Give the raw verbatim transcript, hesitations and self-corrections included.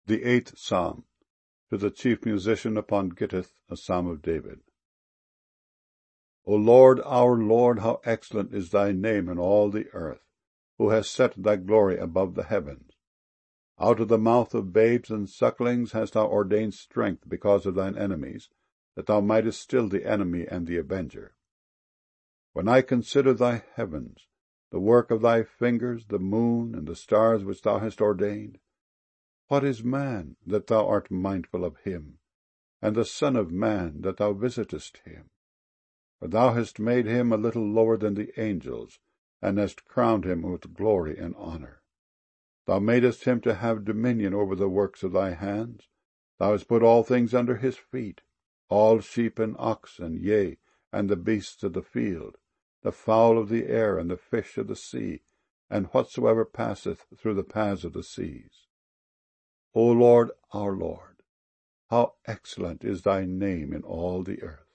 The eighth Psalm. To the chief musician upon Gittith, a psalm of David. O Lord, our Lord, how excellent is thy name in all the earth, who hast set thy glory above the heavens. Out of the mouth of babes and sucklings hast thou ordained strength because of thine enemies, that thou mightest still the enemy and the avenger. When I consider thy heavens, the work of thy fingers, the moon and the stars which thou hast ordained, what is man, that thou art mindful of him, and the son of man, that thou visitest him? For thou hast made him a little lower than the angels, and hast crowned him with glory and honour. Thou madest him to have dominion over the works of thy hands. Thou hast put all things under his feet, all sheep and oxen, yea, and the beasts of the field, the fowl of the air, and the fish of the sea, and whatsoever passeth through the paths of the seas. O Lord, our Lord, how excellent is thy name in all the earth.